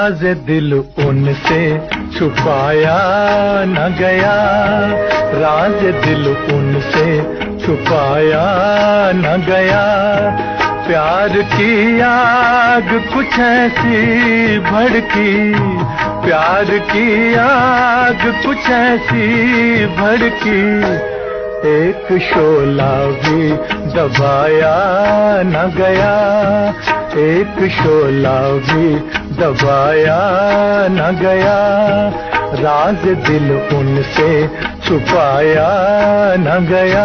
राज दिल उनसे छुपाया न गया, राज दिल उनसे छुपाया न गया। प्यार की आग कुछ ऐसी भड़की, प्यार की आग कुछ ऐसी भड़की, एक शोला भी दबाया न गया, एक शोला भी दबाया न गया। राज दिल उनसे छुपाया न गया।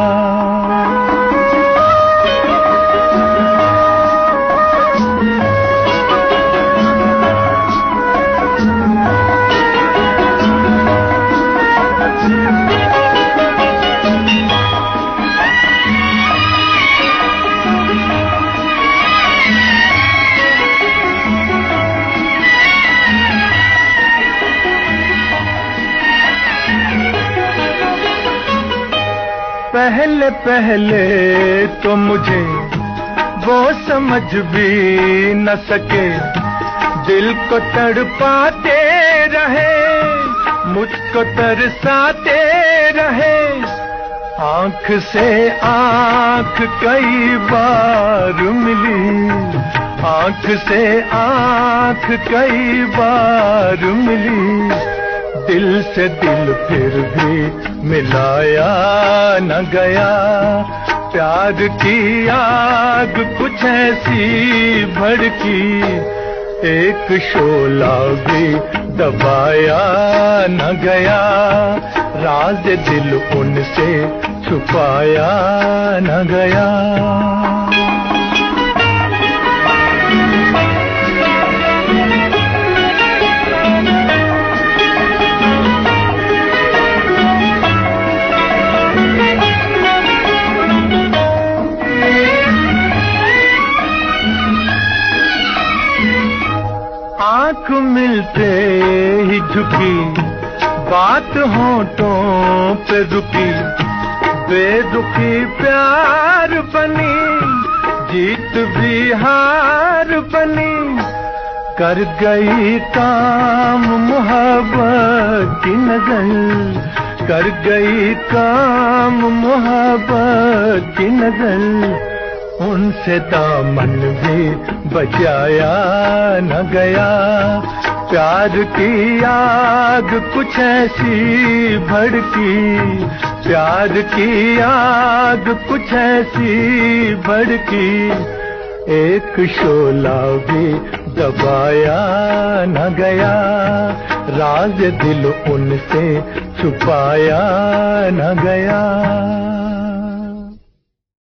पहले पहले तो मुझे वो समझ भी न सके, दिल को तड़पाते रहे, मुझको तरसाते रहे। आंख से आंख कई बार मिली, आंख से आंख कई बार मिली, दिल से दिल फिर भी मिलाया न गया। प्यार की आग कुछ ऐसी भड़की, एक शोला भी दबाया न गया। राज दिल उनसे छुपाया न गया। आँख मिलते ही झुकी, बात होठों पे रुकी, बेरुखी प्यार बनी, जीत भी हार बनी। कर गई काम मोहब्बत की नजर, कर गई काम मोहब्बत की नजर, उनसे दामन भी बचाया न गया। प्यार की आग कुछ ऐसी भड़की, प्यार की आग कुछ ऐसी भड़की, एक शोला भी दबाया न गया। राज दिल उनसे छुपाया न गया।